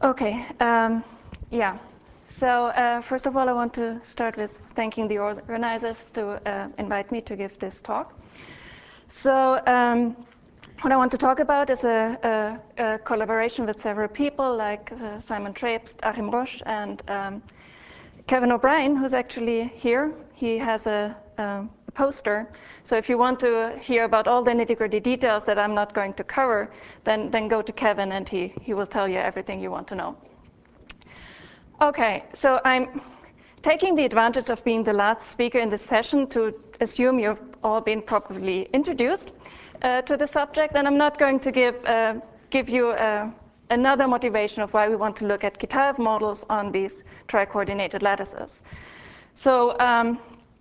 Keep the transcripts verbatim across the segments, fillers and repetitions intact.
Okay, um, yeah. So uh, first of all, I want to start with thanking the organizers to uh, invite me to give this talk. So um, what I want to talk about is a, a, a collaboration with several people like uh, Simon Trapes, Achim Roche, and um, Kevin O'Brien, who's actually here. He has a, a poster. So if you want to hear about all the nitty-gritty details that I'm not going to cover, then, then go to Kevin and he, he will tell you everything you want to know. Okay, so I'm taking the advantage of being the last speaker in this session to assume you've all been properly introduced uh, to the subject, and I'm not going to give, uh, give you uh, another motivation of why we want to look at Kitaev models on these tri-coordinated lattices. So, um,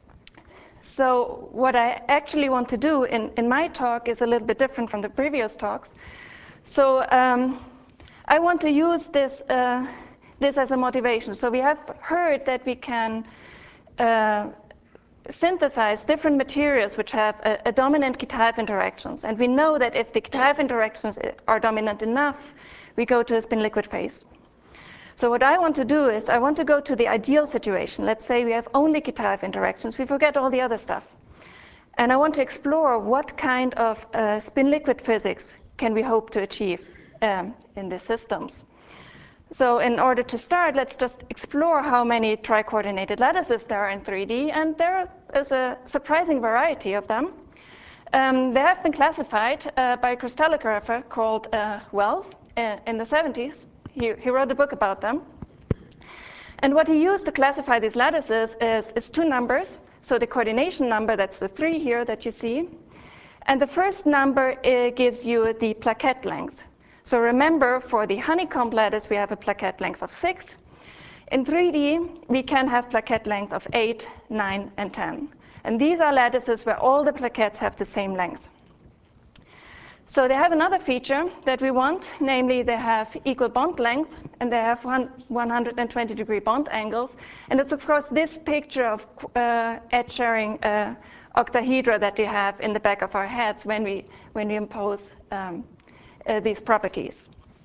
so what I actually want to do in, in my talk is a little bit different from the previous talks. So um, I want to use this uh, this as a motivation. So we have heard that we can uh, synthesize different materials which have a, a dominant Kitaev interactions. And we know that if the Kitaev interactions are dominant enough, we go to a spin-liquid phase. So what I want to do is I want to go to the ideal situation. Let's say we have only Kitaev interactions. We forget all the other stuff. And I want to explore what kind of uh, spin-liquid physics can we hope to achieve um, in these systems. So in order to start, let's just explore how many tri-coordinated lattices there are in three D, and there is a surprising variety of them. Um, they have been classified uh, by a crystallographer called uh, Wells uh, in the seventies. He, he wrote a book about them. And what he used to classify these lattices is, is two numbers. So the coordination number, that's the three here that you see. And the first number uh, gives you the plaquette length. So remember, for the honeycomb lattice, we have a plaquette length of six. In three D, we can have plaquette length of eight, nine, and ten. And these are lattices where all the plaquettes have the same length. So they have another feature that we want, namely they have equal bond length, and they have one hundred twenty degree bond angles. And it's, of course, this picture of uh, edge-sharing uh, octahedra that we have in the back of our heads when we, when we impose um, Uh, these properties.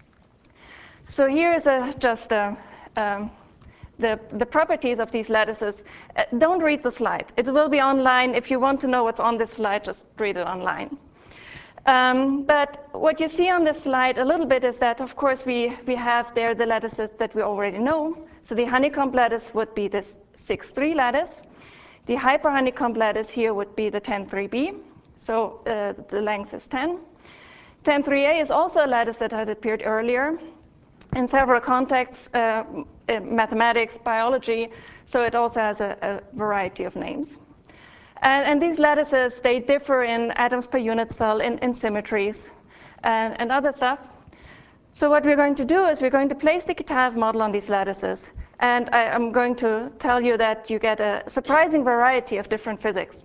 So here is a, just a, um, the, the properties of these lattices. Uh, don't read the slide. It will be online. If you want to know what's on this slide, just read it online. Um, but what you see on this slide a little bit is that, of course, we, we have there the lattices that we already know. So the honeycomb lattice would be this six three lattice. The hyperhoneycomb lattice here would be the ten three b. So uh, the length is ten. ten three a is also a lattice that had appeared earlier in several contexts, uh, mathematics, biology, so it also has a, a variety of names. And, and these lattices, they differ in atoms per unit cell, in, in symmetries, and, and other stuff. So what we're going to do is we're going to place the Kitaev model on these lattices, and I, I'm going to tell you that you get a surprising variety of different physics.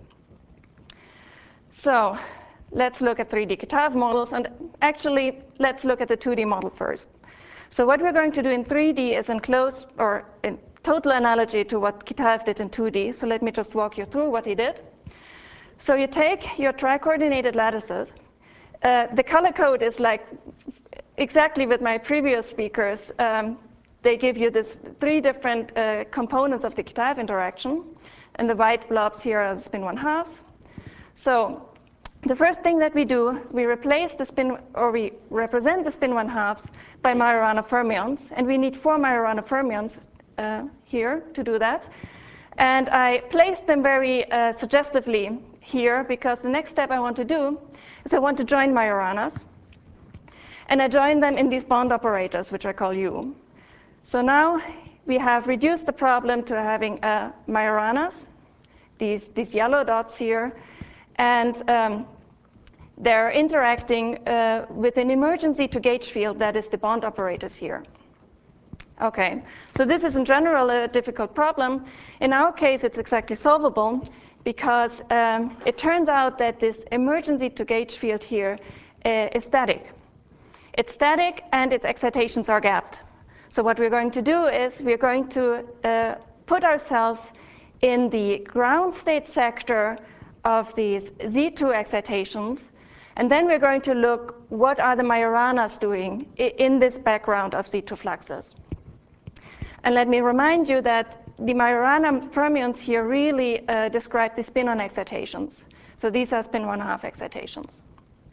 So let's look at three D Kitaev models, and actually, let's look at the two D model first. So what we're going to do in three D is in close, or in total analogy to what Kitaev did in two D. So let me just walk you through what he did. So you take your tri-coordinated lattices. Uh, the color code is like exactly with my previous speakers. Um, they give you this three different uh, components of the Kitaev interaction, and the white blobs here are the spin one halves. So the first thing that we do, we replace the spin, or we represent the spin one halves by Majorana fermions, and we need four Majorana fermions uh, here to do that. And I placed them very uh, suggestively here because the next step I want to do is I want to join Majoranas, and I join them in these bond operators, which I call U. So now we have reduced the problem to having uh, Majoranas, these, these yellow dots here, and um, they're interacting uh, with an emergency to gauge field that is the bond operators here. Okay, so this is in general a difficult problem. In our case, it's exactly solvable because um, it turns out that this emergency to gauge field here uh, is static. It's static and its excitations are gapped. So what we're going to do is we're going to uh, put ourselves in the ground state sector of these Z two excitations, And then we're going to look what are the Majoranas doing in this background of Z two fluxes. And let me remind you that the Majorana fermions here really uh, describe the spin-on excitations. So these are spin one half excitations.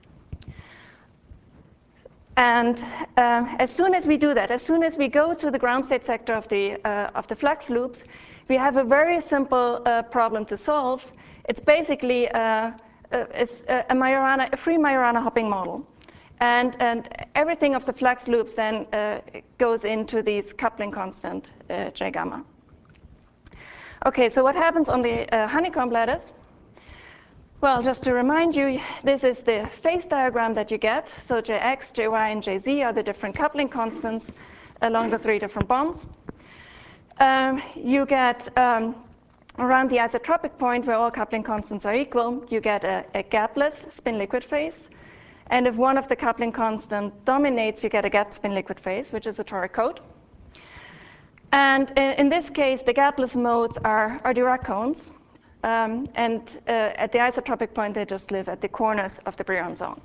And uh, as soon as we do that, as soon as we go to the ground state sector of the, uh, of the flux loops, we have a very simple uh, problem to solve. It's basically uh, uh, it's a, a, Majorana, a free Majorana hopping model. And, and everything of the flux loops then uh, goes into these coupling constant uh, J gamma. Okay, so what happens on the uh, honeycomb lattice? Well, just to remind you, this is the phase diagram that you get. So Jx, Jy, and Jz are the different coupling constants along the three different bonds. Um, you get, um, around the isotropic point where all coupling constants are equal, you get a, a gapless spin-liquid phase. And if one of the coupling constant dominates, you get a gap spin-liquid phase, which is a toric code. And in, in this case, the gapless modes are, are Dirac cones. Um, and uh, at the isotropic point, they just live at the corners of the Brillouin zone.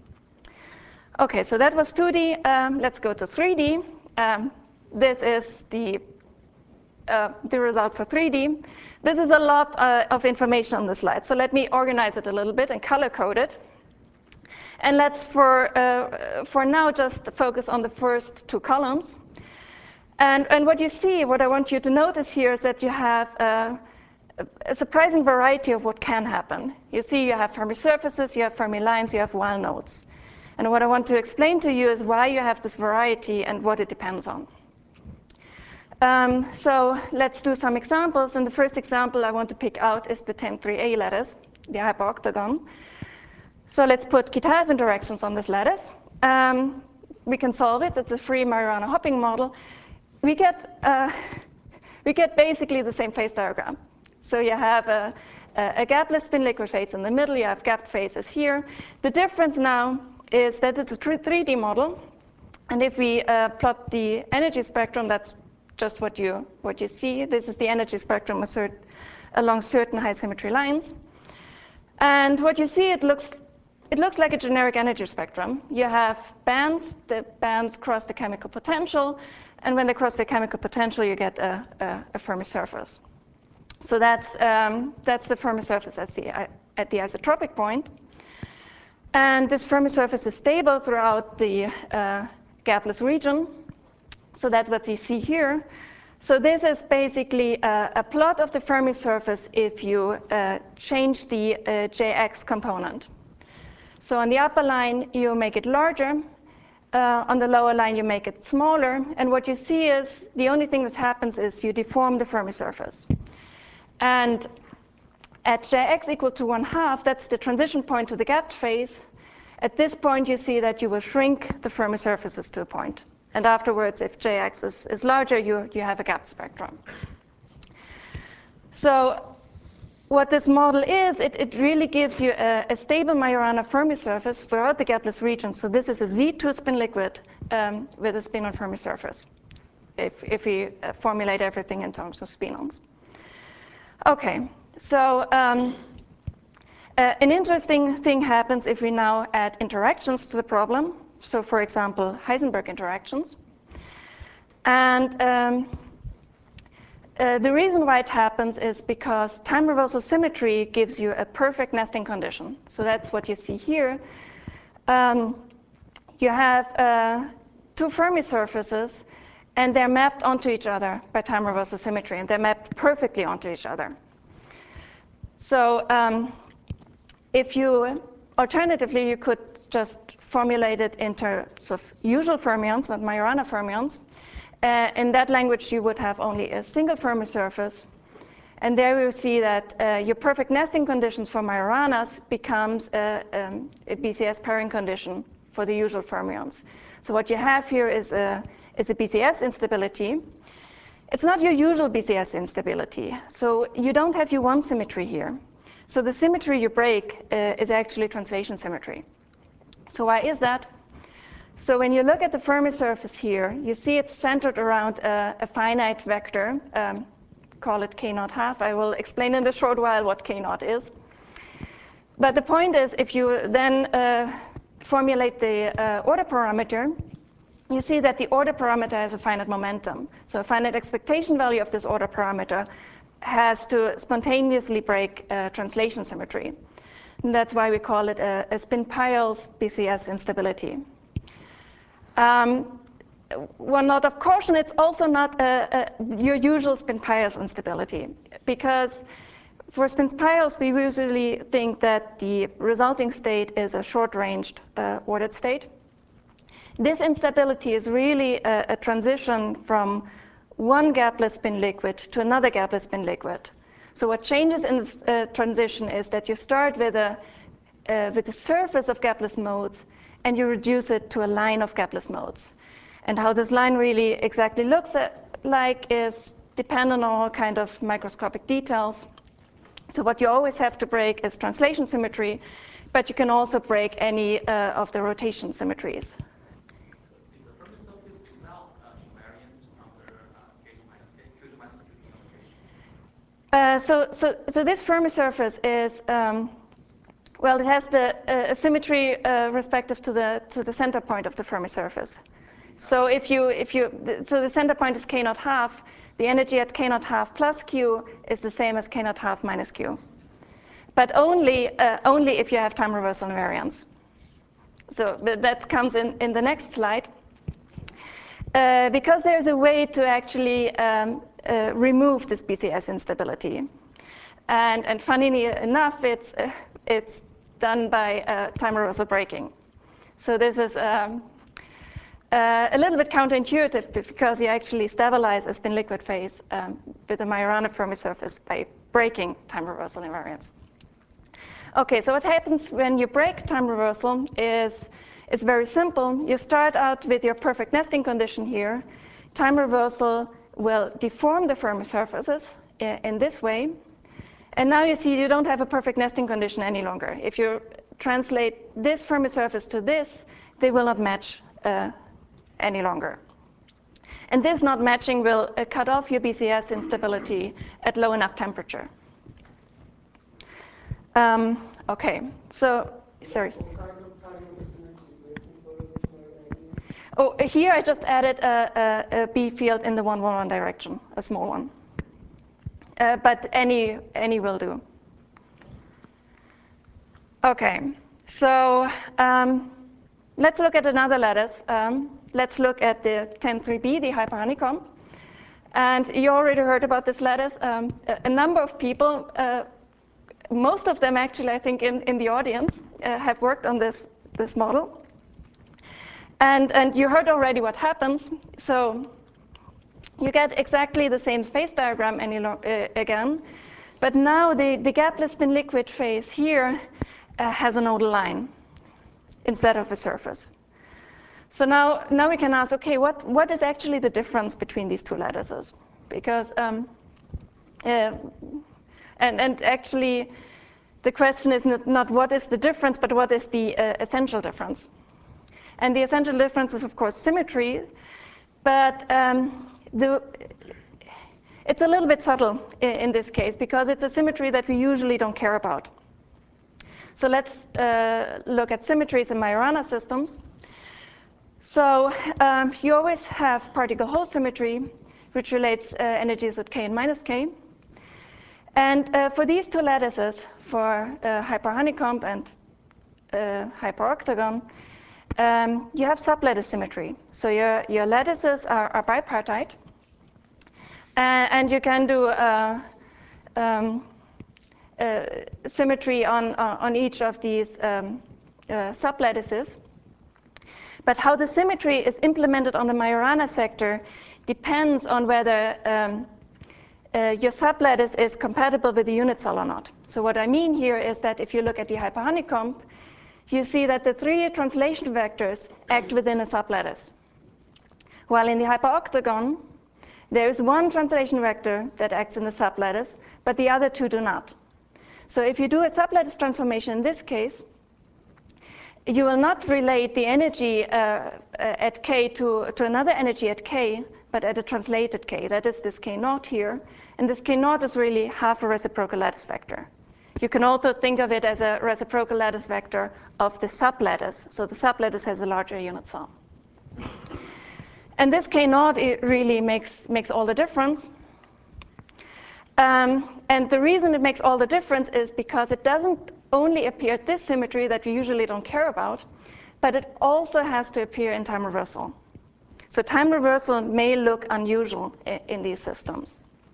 OK, so that was two D. Um, let's go to three D. Um, this is the, uh, the result for three D. This is a lot uh, of information on the slide. So let me organize it a little bit and color code it. And let's, for, uh, for now, just focus on the first two columns. And, and what you see, what I want you to notice here is that you have uh, a surprising variety of what can happen. You see you have Fermi surfaces, you have Fermi lines, you have Weil nodes. And what I want to explain to you is why you have this variety and what it depends on. Um, so let's do some examples. And the first example I want to pick out is the ten three A lattice, the hyperoctagon. So let's put Kitaev interactions on this lattice. Um, we can solve it. It's a free Majorana hopping model. We get, uh, we get basically the same phase diagram. So you have a, a gapless spin-liquid phase in the middle. You have gapped phases here. The difference now is that it's a three D model. And if we uh, plot the energy spectrum, that's just what you, what you see. This is the energy spectrum along certain high symmetry lines. And what you see, it looks, it looks like a generic energy spectrum. You have bands. The bands cross the chemical potential. And when they cross the chemical potential, you get a, a, a Fermi surface. So that's, um, that's the Fermi surface at the, at the isotropic point. And this Fermi surface is stable throughout the uh, gapless region. So that's what you see here. So this is basically a, a plot of the Fermi surface if you uh, change the uh, Jx component. So on the upper line, you make it larger. Uh, on the lower line, you make it smaller. And what you see is the only thing that happens is you deform the Fermi surface. And at Jx equal to one half, that's the transition point to the gapped phase. At this point, you see that you will shrink the Fermi surfaces to a point. And afterwards, if Jx is, is larger, you, you have a gapped spectrum. So what this model is, it, it really gives you a, a stable Majorana Fermi surface throughout the gapless region. So this is a Z two spin liquid um, with a spin-on Fermi surface, if, if we uh, formulate everything in terms of spin-ons. OK, so um, uh, an interesting thing happens if we now add interactions to the problem. So for example, Heisenberg interactions. And um, uh, the reason why it happens is because time reversal symmetry gives you a perfect nesting condition. So that's what you see here. Um, you have uh, two Fermi surfaces, and they're mapped onto each other by time reversal symmetry, and they're mapped perfectly onto each other. So um, if you, alternatively, you could just formulate it in terms of usual fermions, not Majorana fermions. Uh, in that language, you would have only a single Fermi surface. And there you see that uh, your perfect nesting conditions for Majoranas becomes a, um, a B C S pairing condition for the usual fermions. So what you have here is a, is a B C S instability. It's not your usual B C S instability. So you don't have U one symmetry here. So the symmetry you break uh, is actually translation symmetry. So why is that? So when you look at the Fermi surface here, you see it's centered around a, a finite vector. Um, call it K naught half. I will explain in a short while what K naught is. but the point is, if you then uh, formulate the uh, order parameter, you see that the order parameter has a finite momentum. So a finite expectation value of this order parameter has to spontaneously break uh, translation symmetry. And that's why we call it a, a spin-Peierls B C S instability. Um, one note of caution, it's also not a, a, your usual spin-Peierls instability, because for spin-Peierls, we usually think that the resulting state is a short-ranged uh, ordered state. This instability is really a, a transition from one gapless spin liquid to another gapless spin liquid. So what changes in this uh, transition is that you start with a, uh, with a surface of gapless modes, and you reduce it to a line of gapless modes. And how this line really exactly looks at, like is dependent on all kind of microscopic details. So what you always have to break is translation symmetry, but you can also break any uh, of the rotation symmetries. Is the Fermi surface itself uh, invariant under uh, K two minus K, Q two minus Q two notation? Uh, so, so, so this Fermi surface is, um, well, it has the uh, symmetry uh, respective to the to the center point of the Fermi surface. So if you if you so the center point is k naught half, the energy at k naught half plus q is the same as k naught half minus q, but only uh, only if you have time reversal invariance. So that comes in in the next slide. Uh, because there's a way to actually um, uh, remove this B C S instability. And, and funnily enough, it's, uh, it's done by uh, time reversal breaking. So this is um, uh, a little bit counterintuitive, because you actually stabilize a spin liquid phase um, with a Majorana Fermi surface by breaking time reversal invariance. Okay, so what happens when you break time reversal is It's very simple. You start out with your perfect nesting condition here. Time reversal will deform the Fermi surfaces in this way. And now you see you don't have a perfect nesting condition any longer. If you translate this Fermi surface to this, they will not match uh, any longer. And this not matching will uh, cut off your B C S instability at low enough temperature. Um, okay, so, sorry. Oh, here I just added a, a, a B field in the one one one direction, a small one. Uh, but any, any will do. Okay, so um, let's look at another lattice. Um, let's look at the ten three B, the hyperhoneycomb. And you already heard about this lattice. Um, a, a number of people, uh, most of them actually, I think, in, in the audience, uh, have worked on this, this model. And, and you heard already what happens. So you get exactly the same phase diagram any uh, again. But now the, the gapless spin liquid phase here uh, has a nodal line instead of a surface. So now, now we can ask, OK, what, what is actually the difference between these two lattices? Because, um, uh, and, and actually, the question is not, not what is the difference, but what is the uh, essential difference? And the essential difference is, of course, symmetry. But um, the, it's a little bit subtle in, in this case, because it's a symmetry that we usually don't care about. So let's uh, look at symmetries in Majorana systems. So um, you always have particle-hole symmetry, which relates uh, energies at k and minus k. And uh, for these two lattices, for uh, hyperhoneycomb and uh, hyperoctagon, um, you have sublattice symmetry. So your, your lattices are, are bipartite. Uh, and you can do uh, um, uh, symmetry on, uh, on each of these um, uh, sublattices. But how the symmetry is implemented on the Majorana sector depends on whether um, uh, your sublattice is compatible with the unit cell or not. So what I mean here is that if you look at the hyperhoneycomb, you see that the three translation vectors act within a sublattice. While in the hyperoctagon, there is one translation vector that acts in the sublattice, but the other two do not. So if you do a sublattice transformation in this case, you will not relate the energy uh, at k to, to another energy at k, but at a translated k. That is this k naught here. And this k naught is really half a reciprocal lattice vector. You can also think of it as a reciprocal lattice vector of the sublattice. So the sublattice has a larger unit cell. And this K naught it really makes, makes all the difference. Um, and the reason it makes all the difference is because it doesn't only appear at this symmetry that we usually don't care about, but it also has to appear in time reversal. So time reversal may look unusual in, in these systems.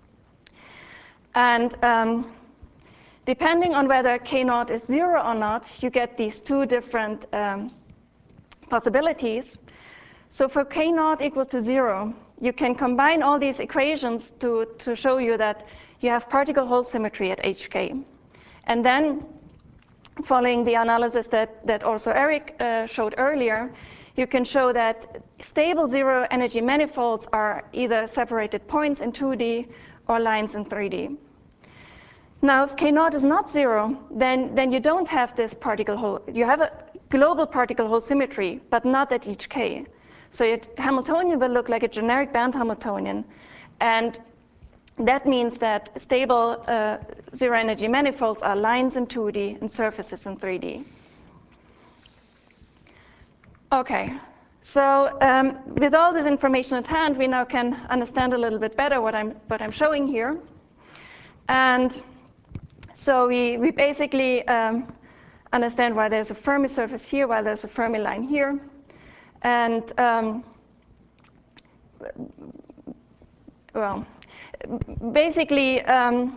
And um, depending on whether K naught is zero or not, you get these two different um, possibilities. So for K naught equal to zero, you can combine all these equations to, to show you that you have particle-hole symmetry at H K. And then, following the analysis that, that also Eric uh, showed earlier, you can show that stable zero energy manifolds are either separated points in two D or lines in three D. Now, if K naught is not zero, then, then you don't have this particle-hole. You have a global particle-hole symmetry, but not at each K. So your Hamiltonian will look like a generic band Hamiltonian. And that means that stable uh, zero energy manifolds are lines in two D and surfaces in three D. Okay, so um, with all this information at hand, we now can understand a little bit better what I'm, what I'm showing here. And so we, we basically um, understand why there's a Fermi surface here, why there's a Fermi line here. And um, well, basically, um,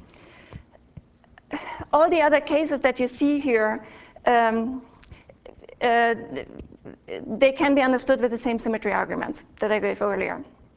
all the other cases that you see here, um, uh, they can be understood with the same symmetry arguments that I gave earlier.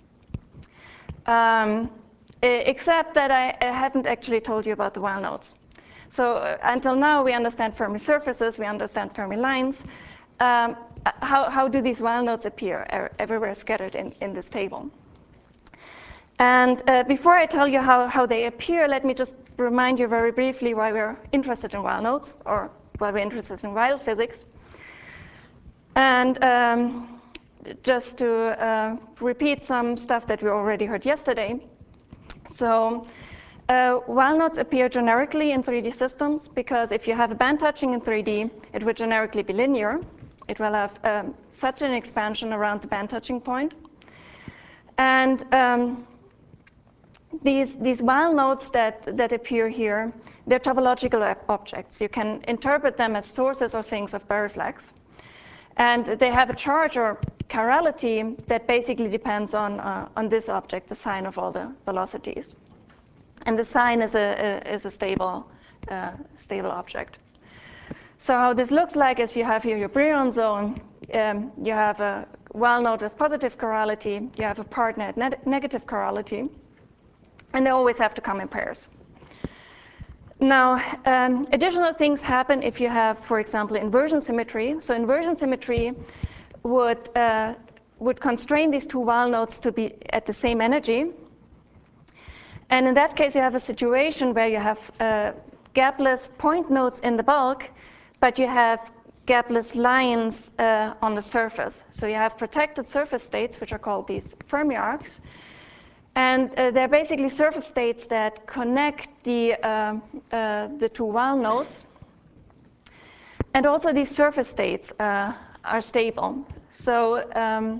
Um, except that I, I hadn't actually told you about the Weil nodes. So uh, until now, we understand Fermi surfaces, we understand Fermi lines. Um, how, how do these Weil nodes appear everywhere scattered in, in this table? And uh, before I tell you how, how they appear, let me just remind you very briefly why we're interested in Weil nodes, or why we're interested in Weil physics. And um, just to uh, repeat some stuff that we already heard yesterday. So uh, Weil nodes appear generically in three D systems, because if you have a band touching in three D, it would generically be linear. It will have um, such an expansion around the band touching point. And um, These, these Weil nodes that, that appear here, they're topological objects. You can interpret them as sources or sinks of Berry-Flex. And they have a charge or chirality that basically depends on, uh, on this object, the sign of all the velocities. And the sign is a, a, is a stable, uh, stable object. So how this looks like is you have here your Brillouin zone. Um, you have a Weil node with positive chirality. You have a partner at ne negative chirality. And they always have to come in pairs. Now, um, additional things happen if you have, for example, inversion symmetry. So inversion symmetry would, uh, would constrain these two Weil nodes to be at the same energy. And in that case, you have a situation where you have uh, gapless point nodes in the bulk, but you have gapless lines uh, on the surface. So you have protected surface states, which are called these Fermi arcs. And uh, they're basically surface states that connect the, uh, uh, the two Weil nodes. And also these surface states uh, are stable. So um,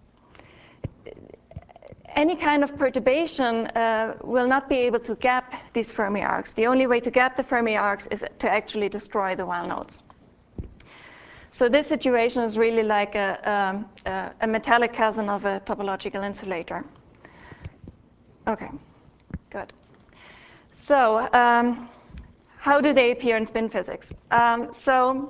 any kind of perturbation uh, will not be able to gap these Fermi arcs. The only way to gap the Fermi arcs is to actually destroy the Weil nodes. So this situation is really like a, um, a metallic cousin of a topological insulator. Okay, good. So um, how do they appear in spin physics? Um, so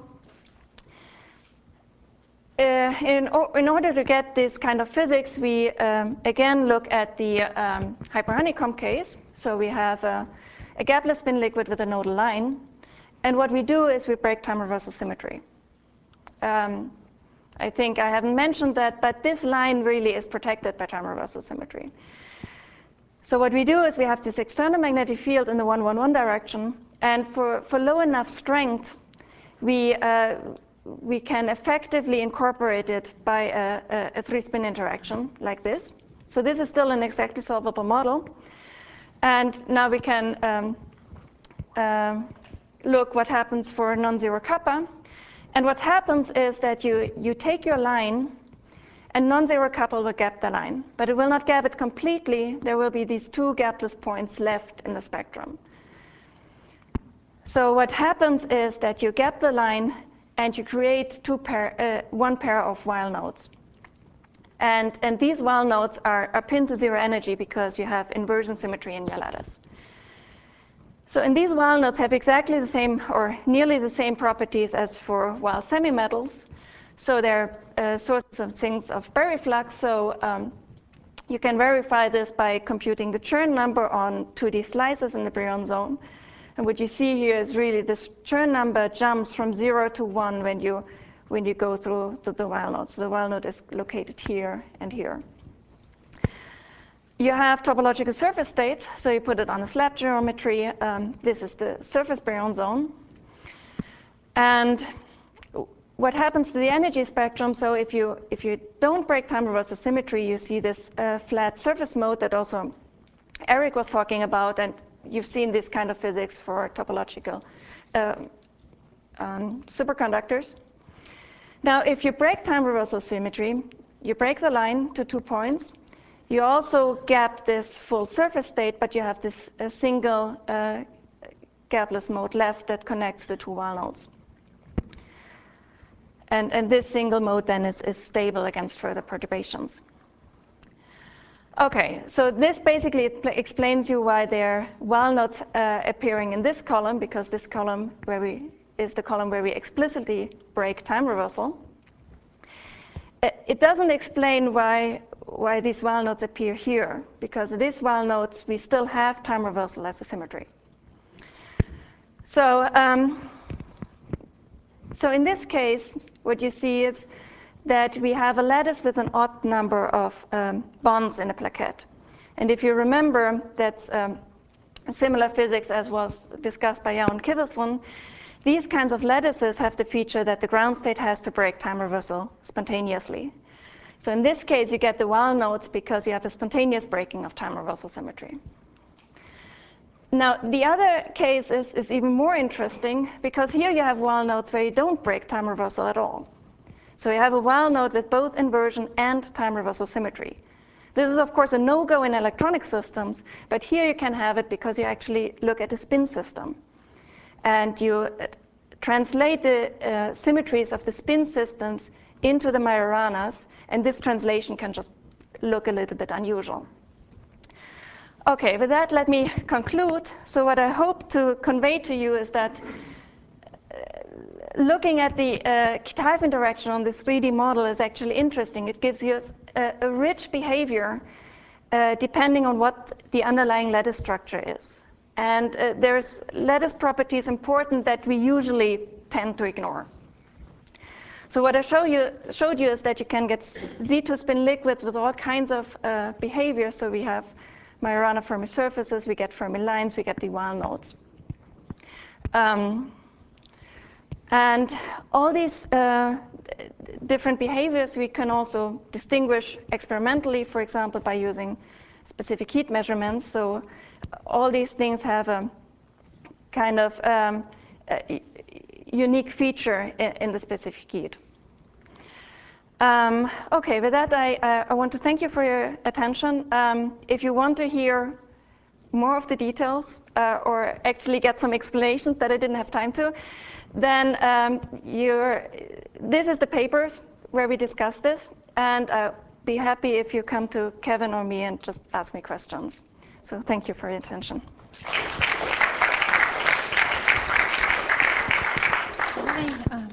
uh, in, in order to get this kind of physics, we um, again look at the um, hyperhoneycomb case. So we have a, a gapless spin liquid with a nodal line. And what we do is we break time reversal symmetry. Um, I think I haven't mentioned that, but this line really is protected by time reversal symmetry. So what we do is we have this external magnetic field in the one one one direction, and for, for low enough strength, we, uh, we can effectively incorporate it by a, a, a three-spin interaction like this. So this is still an exactly solvable model. And now we can um, uh, look what happens for non-zero kappa. And what happens is that you, you take your line, and non-zero kappa will gap the line. But it will not gap it completely. There will be these two gapless points left in the spectrum. So what happens is that you gap the line, and you create two pair, uh, one pair of Weil nodes. And, and these Weil nodes are, are pinned to zero energy because you have inversion symmetry in your lattice. So and these Weil nodes have exactly the same, or nearly the same properties as for Weil semimetals. So they're uh, sources of sinks of Berry flux. So um, you can verify this by computing the Chern number on two D slices in the Brillouin zone. And what you see here is really this Chern number jumps from zero to one when you, when you go through the, the Weil node. So the Weil node is located here and here. You have topological surface states, so you put it on a slab geometry. Um, this is the surface Brillouin zone. And what happens to the energy spectrum, so if you, if you don't break time reversal symmetry, you see this uh, flat surface mode that also Eric was talking about, and you've seen this kind of physics for topological uh, um, superconductors. Now, if you break time reversal symmetry, you break the line to two points. You also gap this full surface state, but you have this a single uh, gapless mode left that connects the two Weil nodes. And, and this single mode then is, is stable against further perturbations. Okay, so this basically explains you why there are Weil nodes uh, appearing in this column, because this column where we, is the column where we explicitly break time reversal. It doesn't explain why, why these Weil nodes appear here, because in these Weil nodes we still have time reversal as a symmetry. So, um, so in this case, what you see is that we have a lattice with an odd number of um, bonds in a plaquette. And if you remember, that's um, similar physics as was discussed by Jaron Kivelson. These kinds of lattices have the feature that the ground state has to break time reversal spontaneously. So in this case, you get the Weil nodes because you have a spontaneous breaking of time reversal symmetry. Now, the other case is, is even more interesting, because here you have Weil nodes where you don't break time reversal at all. So you have a Weil node with both inversion and time reversal symmetry. This is, of course, a no-go in electronic systems, but here you can have it because you actually look at a spin system. And you translate the uh, symmetries of the spin systems into the Majoranas, and this translation can just look a little bit unusual. Okay, with that, let me conclude. So what I hope to convey to you is that uh, looking at the uh, type interaction on this three D model is actually interesting. It gives you a, a rich behavior uh, depending on what the underlying lattice structure is. And uh, there's lattice properties important that we usually tend to ignore. So what I show you, showed you is that you can get Z two spin liquids with all kinds of uh, behavior. So we have Majorana Fermi surfaces, we get Fermi lines, we get the Weil nodes. Um, and all these uh, different behaviors we can also distinguish experimentally, for example, by using specific heat measurements. So all these things have a kind of um, a unique feature in, in the specific heat. Um, okay, with that, I, I want to thank you for your attention. Um, if you want to hear more of the details uh, or actually get some explanations that I didn't have time to, then um, you're, this is the papers where we discuss this, and I'll be happy if you come to Kevin or me and just ask me questions. So thank you for your attention. Um,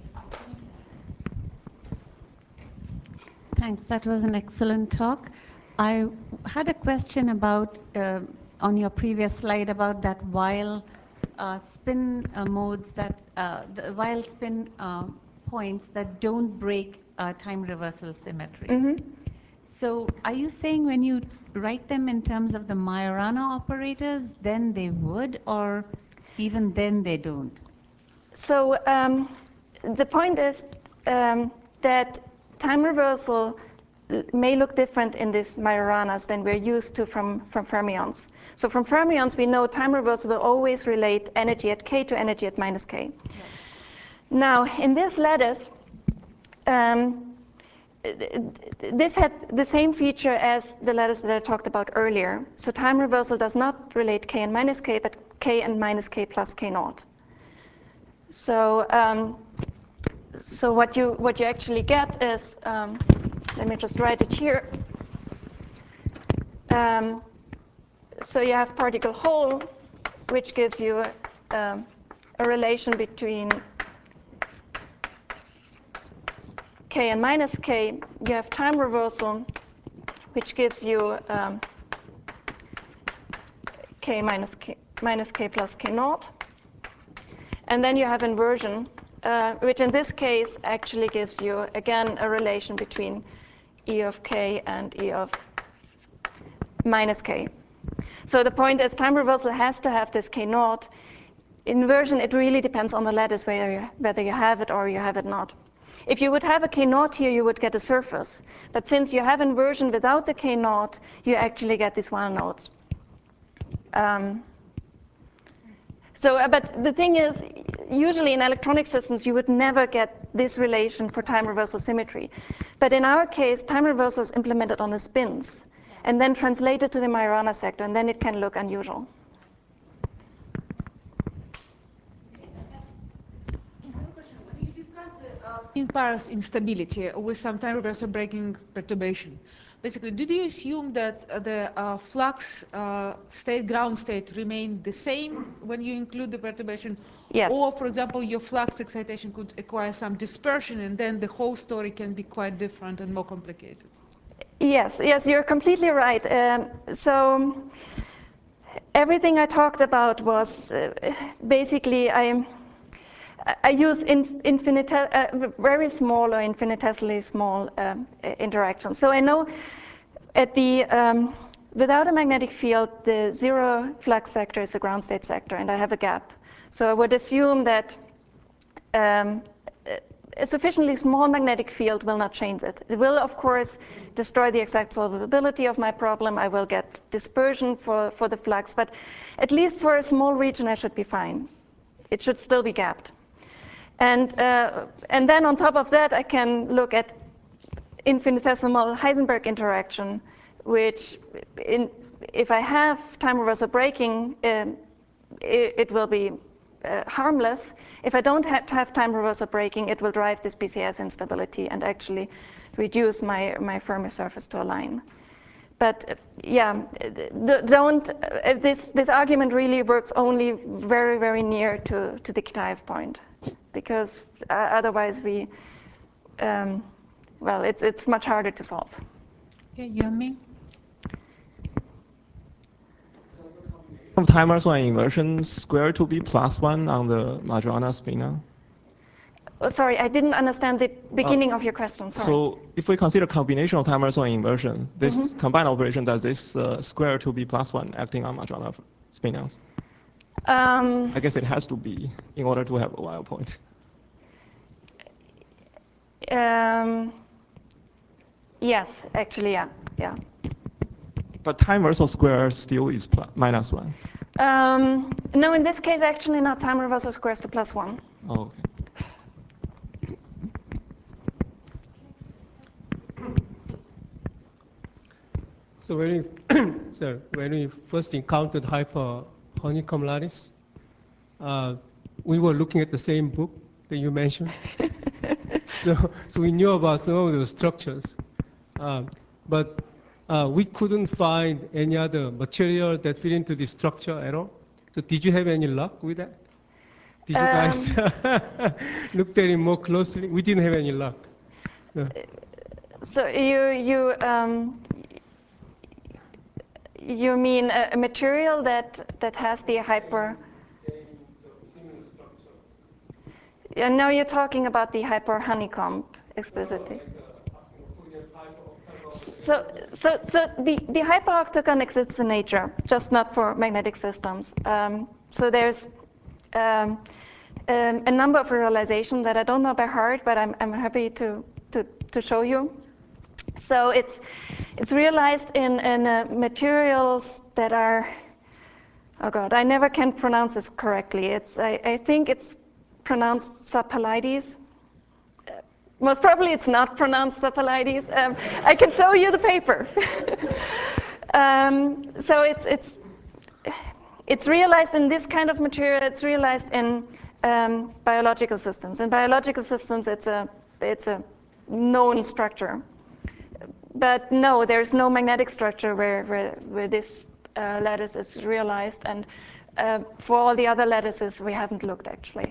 thanks, that was an excellent talk. I had a question about, uh, on your previous slide, about that Weil uh, spin uh, modes, that uh, the Weil spin uh, points that don't break uh, time reversal symmetry. Mm-hmm. So are you saying when you write them in terms of the Majorana operators, then they would, or even then they don't? So um, the point is um, that time reversal may look different in these Majoranas than we're used to from, from fermions. So from fermions, we know time reversal will always relate energy at k to energy at minus k. Yeah. Now, in this lattice, um, this had the same feature as the lattice that I talked about earlier. So time reversal does not relate k and minus k, but k and minus k plus k naught. So, um, so what you what you actually get is, um, let me just write it here. Um, so you have particle hole, which gives you um, a relation between k and minus k. You have time reversal, which gives you um, k minus k minus k plus k naught. And then you have inversion, uh, which in this case actually gives you, again, a relation between E of k and E of minus k. So the point is, time reversal has to have this k naught. Inversion, it really depends on the lattice, whether you, whether you have it or you have it not. If you would have a k naught here, you would get a surface. But since you have inversion without the k naught, you actually get these one nodes. Um, So, uh, but the thing is, usually in electronic systems, you would never get this relation for time reversal symmetry. But in our case, time reversal is implemented on the spins and then translated to the Majorana sector, and then it can look unusual. When you discuss the uh, spin pairs instability with some time reversal breaking perturbation, basically, did you assume that uh, the uh, flux uh, state, ground state remain the same when you include the perturbation? Yes. Or, for example, your flux excitation could acquire some dispersion, and then the whole story can be quite different and more complicated? Yes, yes, you're completely right. Um, so everything I talked about was uh, basically I. I use in, infinite, uh, very small or infinitesimally small um, interactions. So I know at the, um, without a magnetic field, the zero flux sector is a ground state sector, and I have a gap. So I would assume that um, a sufficiently small magnetic field will not change it. It will, of course, destroy the exact solvability of my problem. I will get dispersion for, for the flux, but at least for a small region, I should be fine. It should still be gapped. And, uh, and then on top of that, I can look at infinitesimal Heisenberg interaction, which in, if I have time reversal breaking, um, it, it will be uh, harmless. If I don't have to have time reversal breaking, it will drive this B C S instability and actually reduce my, my Fermi surface to a line. But uh, yeah, don't, uh, this, this argument really works only very, very near to, to the Kitaev point, because uh, otherwise we, um, well, it's, it's much harder to solve. Okay, you and me? Of timers one inversion square to be plus one on the Majorana spinor. Oh, sorry, I didn't understand the beginning uh, of your question. Sorry. So if we consider combination of timers one inversion, this mm-hmm. combined operation does this uh, square to be plus one acting on Majorana spinors? Um, I guess it has to be in order to have a wild point. Um, yes, actually, yeah, yeah. But time reversal square still is plus, minus one. Um, no, in this case, actually not. Time reversal square is to plus one. Oh, okay. So when you, sorry, when we first encountered hyper honeycomb lattice, uh, we were looking at the same book that you mentioned. so, so we knew about some of those structures, um, but uh, we couldn't find any other material that fit into this structure at all. So did you have any luck with that? Did you um, guys look at it more closely? We didn't have any luck. No. So you you um, you mean a, a material that that has the hyper? Yeah, now you're talking about the hyper honeycomb explicitly. So, so, so the, the hyperoctagon exists in nature, just not for magnetic systems. Um, so there's um, um, a number of realizations that I don't know by heart, but I'm, I'm happy to, to, to show you. So it's, it's realized in, in uh, materials that are, oh God, I never can pronounce this correctly. It's, I, I think it's pronounced sapphalides. Uh, most probably it's not pronounced sapphalides. Um, I can show you the paper. um, so it's, it's, it's realized in this kind of material, it's realized in um, biological systems. In biological systems, it's a, it's a known structure. But no, there's no magnetic structure where, where, where this uh, lattice is realized. And uh, for all the other lattices, we haven't looked actually.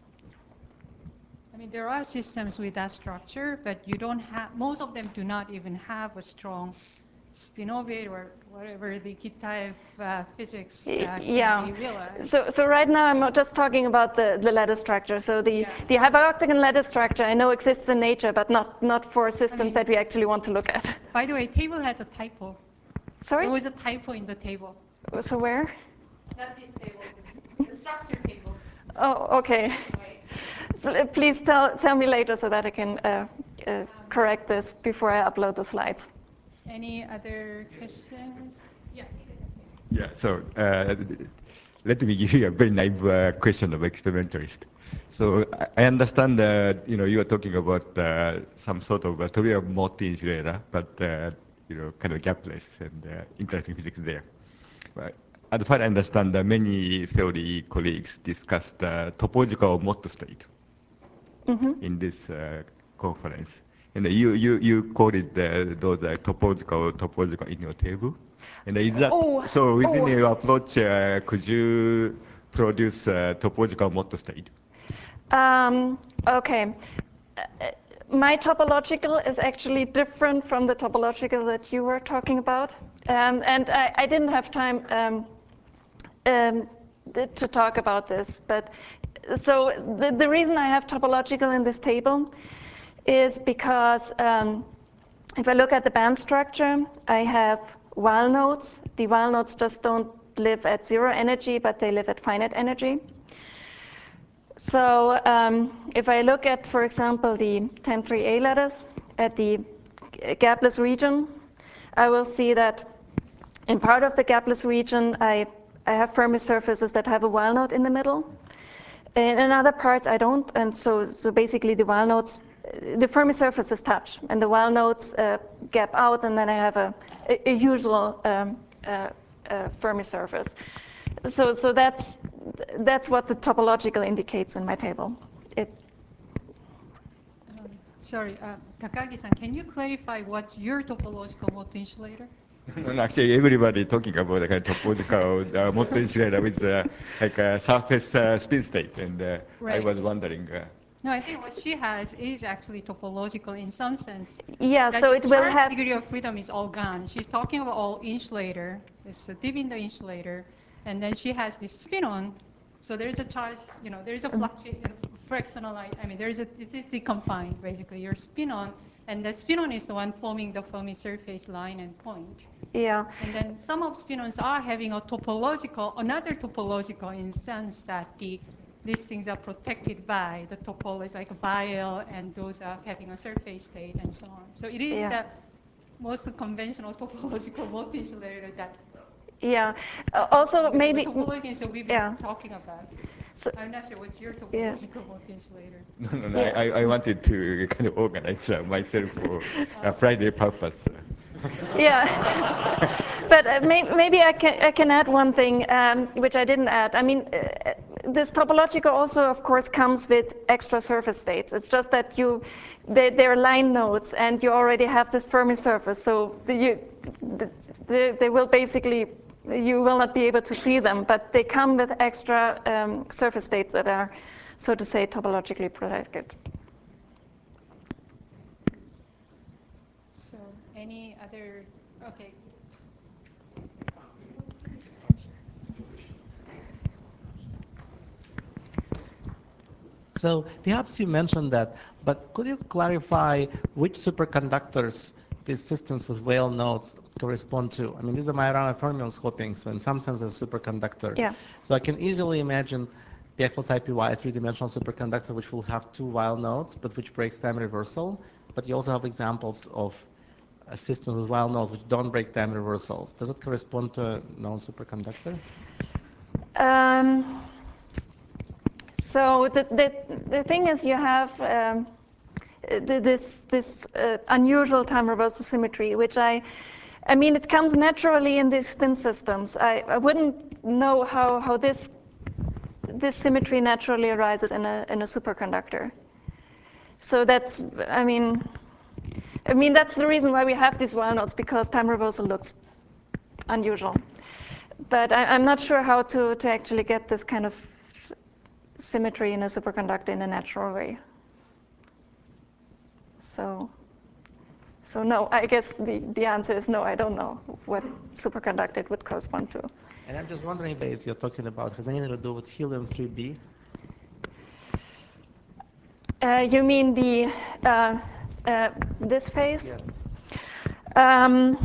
I mean, there are systems with that structure, but you don't have, most of them do not even have a strong spin orbit or whatever the Kitaev uh, physics uh, can yeah. be realized. So, so right now I'm just talking about the, the lattice structure. So the, yeah. the hyperoctagon lattice structure I know exists in nature, but not, not for systems I mean, that we actually want to look at. By the way, table has a typo. Sorry? There was a typo in the table. So where? Not this table, the structure table. Oh, okay. Anyway. Please tell, tell me later so that I can uh, uh, correct this before I upload the slides. Any other questions? Yeah. Yeah, so uh, let me give you a very naive uh, question of experimentalist. So I understand that you know you are talking about uh, some sort of a theory of multi-insulator, but uh, you know kind of gapless and uh, interesting physics there. But as far as I understand, uh, many theory colleagues discussed uh, topological Mott state mm-hmm. in this uh, conference. And you, you, you quoted uh, those uh, topological, topological in your table. And is that, oh, so within oh. your approach, uh, could you produce uh, topological Mott state? Um, okay. Uh, my topological is actually different from the topological that you were talking about. Um, and I, I didn't have time um, um, to talk about this. But so the, the reason I have topological in this table is because um, if I look at the band structure, I have Weyl nodes. The Weyl nodes just don't live at zero energy, but they live at finite energy. So um, if I look at, for example, the ten three A lattice at the gapless region, I will see that in part of the gapless region, I, I have Fermi surfaces that have a Weyl node in the middle. And in other parts, I don't. And so, so basically, the Weyl nodes, the Fermi surfaces touch, and the Weyl nodes uh, gap out, and then I have a, a, a usual um, uh, uh, Fermi surface. So, so that's that's what the topological indicates in my table. It, um, sorry, uh, Takagi-san, can you clarify what's your topological Mott insulator? No, no, actually, everybody talking about like a topological uh, Mott insulator with uh, like a surface uh, spin state, and uh, right. I was wondering. Uh, No, I think what she has is actually topological in some sense. Yeah, that so it will have degree of freedom is all gone. She's talking about all insulator. There's a dip in the insulator, and then she has this spin-on. So there's a charge, you know, there's a fluctuation, fractional. I mean, there's a this is deconfined basically. Your spin-on, and the spin-on is the one forming the Fermi surface line and point. Yeah. And then some of spin-ons are having a topological, another topological in the sense that the these things are protected by the topology, like Weyl, and those are having a surface state and so on. So it is yeah. the most conventional topological Mott insulator that. Yeah. Uh, also, maybe. Topology, so we've been yeah. talking about. So, I'm not sure what's your topological yeah. Mott insulator. No, no, no. Yeah. I, I wanted to kind of organize uh, myself for a Friday purpose. Yeah, but uh, may, maybe I can, I can add one thing, um, which I didn't add. I mean, uh, this topological also, of course, comes with extra surface states. It's just that you, they, they're line nodes, and you already have this Fermi surface, so the, you, the, they will basically, you will not be able to see them, but they come with extra um, surface states that are, so to say, topologically protected. So, any other, okay. So perhaps you mentioned that, but could you clarify which superconductors these systems with Weyl nodes correspond to? I mean, these are Majorana fermions hopping, so in some sense a superconductor. Yeah. So I can easily imagine P X plus I P Y, a three-dimensional superconductor, which will have two Weyl nodes, but which breaks time reversal. But you also have examples of uh, systems with wild nodes which don't break time reversals. Does it correspond to a non-superconductor? Um, so the, the, the thing is you have um, this, this uh, unusual time reversal symmetry, which I, I mean, it comes naturally in these spin systems. I, I wouldn't know how, how this, this symmetry naturally arises in a, in a superconductor. So that's, I mean, I mean, that's the reason why we have these wild nodes, because time reversal looks unusual. But I, I'm not sure how to, to actually get this kind of symmetry in a superconductor in a natural way. So, so no, I guess the, the answer is no, I don't know what superconductor it would correspond to. And I'm just wondering, Bayes, you're talking about, has anything to do with helium three b? Uh, you mean the uh, uh, this phase? Yes. Um,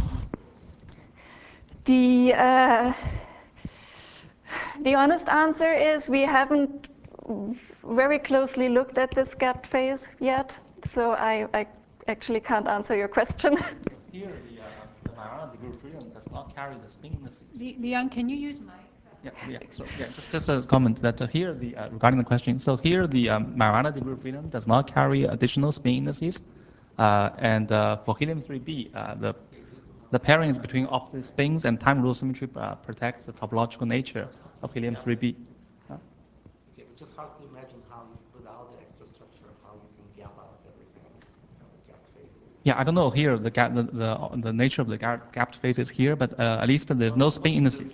the uh, the honest answer is we haven't very closely looked at this gapped phase yet, so I, I actually can't answer your question. Here, the, uh, the Majorana degree of freedom does not carry the spin indices. Leon, can you use my? Yeah, yeah, so, yeah, just, just a comment that uh, here, the, uh, regarding the question, so here the um, Majorana degree of freedom does not carry additional spin indices. Uh, and uh, for helium three b, uh, the, the pairings between opposite spins and time rule symmetry uh, protects the topological nature of helium three b. Uh, Okay, it's just hard to imagine how, without the extra structure, how you can gap out everything, you know, the gapped phases. yeah, I don't know here the, gap, the, the, the nature of the gap, gapped phases here, but uh, at least there's no spin indices.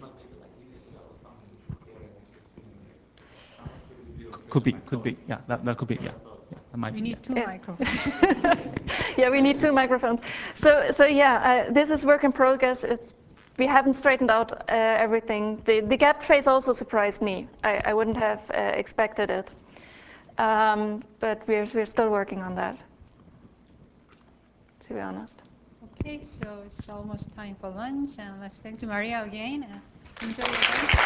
Could be, could be, yeah, that, that could be, yeah. yeah that might We be, need yeah. two Yeah. microphones. Yeah, we need two microphones. So, so yeah, uh, this is work in progress. It's, we haven't straightened out uh, everything. The, the gap phase also surprised me. I, I wouldn't have uh, expected it. Um, but we're, we're still working on that, to be honest. Okay, so it's almost time for lunch, and let's thank to Maria again. And enjoy your lunch.